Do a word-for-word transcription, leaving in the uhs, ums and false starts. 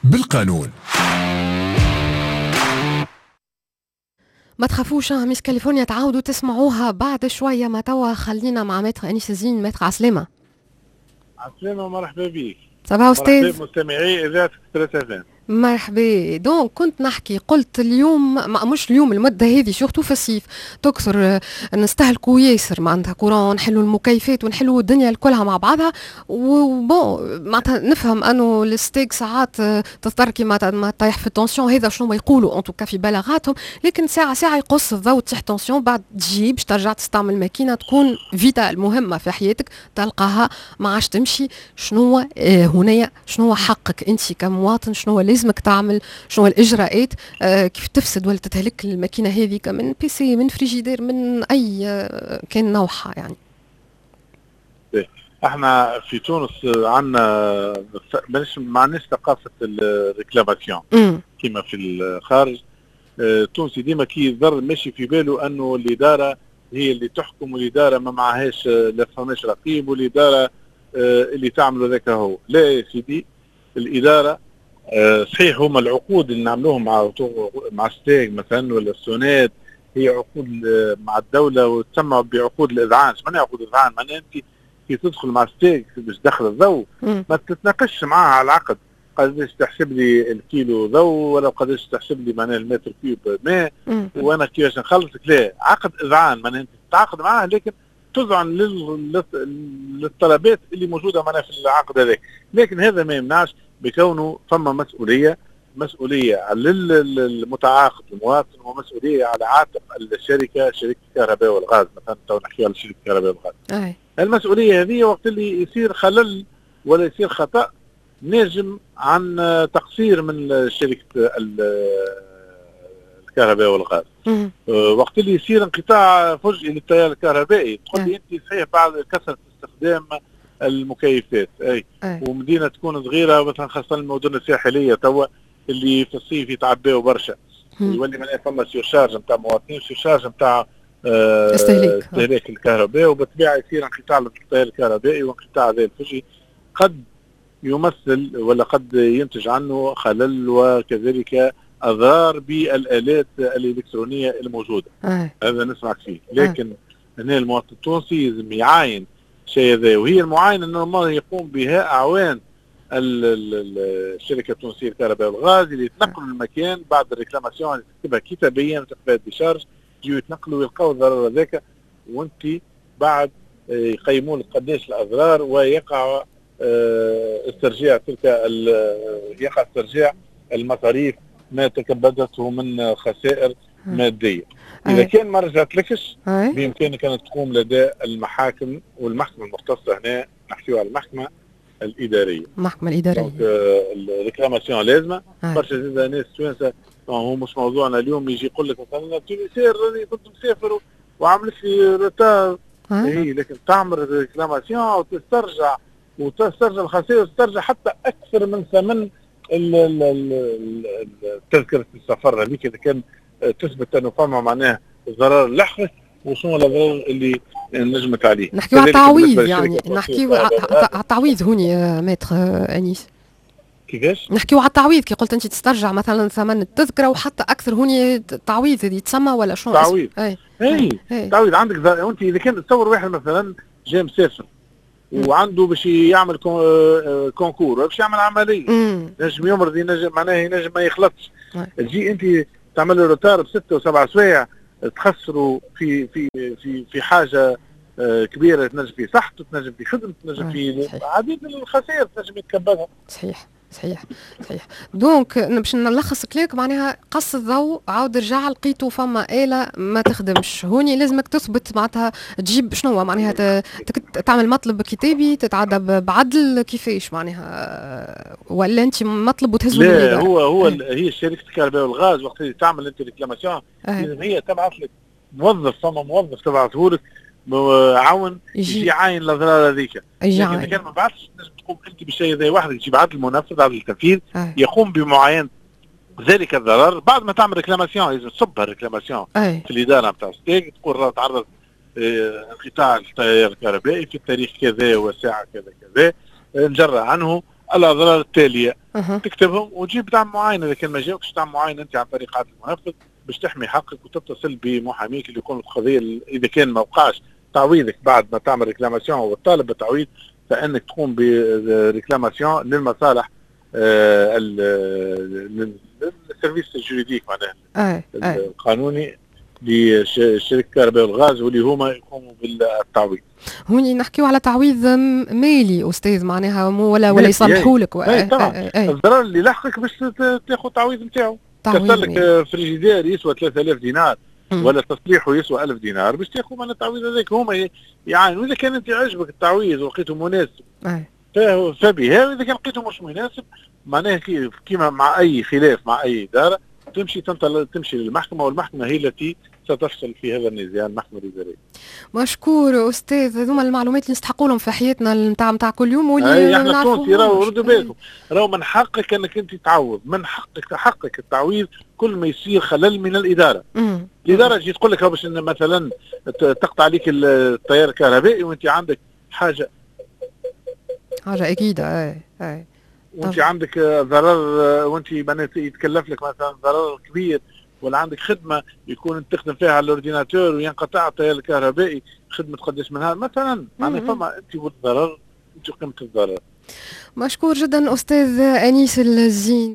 بالقانون. ما تخافوش ميس كاليفورنيا تعاودوا تسمعوها بعد شوية. ما توا خلينا مع متر أنيس الزين. متر عسلامة. عسلامة ومرحبا بك. صباح أستاذ. مرحبا مستمعي إذاعة ثلاثة. مرحبا. دونك كنت نحكي قلت اليوم مش اليوم المدة هذه شورتو في الصيف تكثر نستهلكوا ياسر معناتها كورون نحلوا المكيفات ونحلوا الدنيا الكلها مع بعضها. وبون معناتها نفهم انه الستيك ساعات تضطر كي ما طيح في التونسيون هذا شنو ما يقولوا ان توكا في بلاغاتهم. لكن ساعة ساعة يقص الضوء تحت تونسيون بعد تجيب باش ترجع تستعمل ماكينة تكون فيتال مهمة في حياتك تلقاها ما عادش تمشي. شنو هنا شنو حقك انت كمواطن شنو لازمك تعمل شنو الاجراءات آه كيف تفسد ولا تتهلك الماكينه هذيك من بي سي من فريجيدير من اي آه كان نوعها يعني. احنا في تونس عندنا ما عندناش ثقافه الريكلاماسيون كما في الخارج. التونسي ديما كي يضر ماشي في باله انه الاداره هي اللي تحكم والاداره ما معهاش لا فماش رقيب والاداره اللي تعمل ذاك هو. لا يا سيدي الاداره صحيح هما العقود اللي نعملوهم مع مع ستيك مثلا ولا السوناد هي عقود مع الدوله وتسمى بعقود الاذعان. ايش معناها عقود الاذعان؟ معناها انت كي تدخل مع ستيك باش تدخل الضوء ما تتناقش معاها على العقد قداش تحسب لي الكيلو ضوء ولا قداش تحسب لي معناها المتر كيوب ماء وانا كيفاش نخلصك. لا عقد اذعان معناها انت تتعاقد معاها لكن تذعن للطلبات اللي موجوده معنا في العقد هذاك. لكن هذا ما يمنعش بكونه فما مسؤوليه مسؤوليه للمتعاقد المواطن ومسؤوليه على عاتق الشركه شركه الكهرباء والغاز مثلا. تو نحكي على شركه الكهرباء والغاز. أي. المسؤوليه هذه وقت اللي يصير خلل ولا يصير خطا نجم عن تقصير من شركه الكهرباء والغاز. أه وقت اللي يصير انقطاع فجئي للتيار الكهربائي تقول لي انت صحيح بعد كثره استخدام المكيفات اي, أي. ومدينه تكون صغيره مثلا خاصه المدن الساحليه توا اللي في الصيف يتعباو برشا يولي معناها فما سيرشارج نتاع مواطنين سيرشارج نتاع أه استهلاك استهلاك الكهرباء وبالطبيعه يصير انقطاع للتيار الكهربائي وانقطاع هذا الفجئي قد يمثل ولا قد ينتج عنه خلل وكذلك اضرار بالالات الالكترونيه الموجوده. أي. هذا نسمع فيه لكن هنا المواطن التونسي لازم يعاين شيء ذا وهي المعاينه انه يقوم بها اعوان الشركه التونسيه للكهرباء والغاز اللي يتنقلوا المكان بعد الريكلاماسيون اللي تكتبها كتابيا وتكتبها ديشارج يجوا يتنقلوا ويلقاو الضرر هذاك وانت بعد يقيموا لك قداش الاضرار ويقع استرجاع تلك يقع استرجاع المصاريف ما تكبدته من خسائر ماديه. إذا كان ما رجعتلكش بإمكانك أن تقوم لدى المحاكم والمحكمة المختصة هنا نحكيو على المحكمة الإدارية. المحكمة الإدارية. دونك الريكلاماسيون لازمة. برشا زيادة ناس توانسة هو مش موضوعنا اليوم يجي يقول لك مثلا تونسير راني كنت مسافر وعملت لي روتار. إيه لكن تعمل ريكلاماسيون وتسترجع وتسترجع الخسائر وتسترجع حتى أكثر من ثمن تذكرة السفر هذيك إذا كان تثبت انه فما معناه ضرر لحقك وشنو الاضرار اللي نجمت عليه. نحكيو على التعويض يعني نحكيو على التعويض هوني ماتر انيس. كيفاش؟ نحكيو على التعويض كي قلت انت تسترجع مثلا ثمن التذكره وحتى اكثر هوني تعويض يتسمى ولا شنو؟ تعويض. اي اي تعويض عندك انت اذا كان تصور واحد مثلا جاي مسافر وعنده باش يعمل كونكور باش يعمل عمليه نجم يمرض ينجم معناه ينجم ما يخلطش. تجي انت تعمل له روتار بستة وسبع سوايع تخسروا في في في في حاجه كبيره تنجم في صحته تنجم في خدمه تنجم في عديد من الخسائر تنجم يتكبدها. صحيح صحيح صحيح. دونك باش نلخص كلامك معناها قص الضوء عاود رجع لقيتو فما آلة ما تخدمش هوني لازمك تثبت معناتها تجيب شنو معناها تعمل مطلب كتابي تتعدى بعدل كيفاش معناها ولا انت مطلب وتهزو لا هو هو هي شركه الكهرباء والغاز وقت اللي تعمل انت ريكلاماسيون لازم هي تبعث لك موظف فما موظف تبعثه لك عون يجي يعاين الاضرار هذيك. لكن اذا كان ما بعثش لازم تقوم انت بشيء زي واحد تجيب عدل المنفذ عدل التنفيذ يقوم بمعاينه ذلك الضرر بعد ما تعمل ريكلاماسيون. اذا تصبها ريكلاماسيون في الاداره نتاع ستيك تقول تعرض انقطاع التيار الكهربائي في التاريخ كذا والساعه كذا كذا نجرى عنه الاضرار التاليه أه. تكتبهم وتجيب دعم معين. اذا كان ما جاوكش دعم معين انت عن طريق عدل المنفذ باش تحمي حقك وتتصل بمحاميك اللي يكون القضيه اذا كان ما وقعش تعويضك بعد ما تعمل ريكلاماسيون وتطالب بالتعويض، فانك تقوم بريكلاماسيون للمصالح آه للسيرفيس الجوريديك معناها القانوني لشركه الكهرباء والغاز واللي هما يقوموا بالتعويض. هوني نحكيو على تعويض مالي استاذ معناها ولا ولا يصلحوا لك. اي طبعا الضرر اللي لحقك باش تاخذ تعويض نتاعو. كسر لك فريجيدير يسوى ثلاثة آلاف دينار م. ولا تصليحه يسوى ألف دينار باش تاخذ من التعويض هذاك. هما يعني واذا كان انت عجبك التعويض ولقيته مناسب فبه، واذا كان لقيته مش مناسب معناها كيما مع اي خلاف مع اي اداره تمشي تمشي للمحكمه، والمحكمه هي التي ستفصل في هذا النزاع، المحكمه الاداريه. مشكور استاذ، هذوما المعلومات اللي نستحقوا لهم في حياتنا نتاع نتاع كل يوم واللي احنا تونسي راهو ردوا بالكم، راهو من حقك انك انت تعوض، من حقك حقك التعويض كل ما يصير خلل من الاداره. مم. الاداره تجي تقول لك باش مثلا تقطع عليك التيار الكهربائي وانت عندك حاجه حاجه اكيده اي اي وانت عندك ضرر وانت يتكلف لك مثلا ضرر كبير، ولا عندك خدمه يكون تخدم فيها على الاورديناتور وينقطع التيار الكهربائي خدمه قداش منها مثلا، معناها فما انت والضرر انت قيمه الضرر. مشكور جدا استاذ انيس الزين.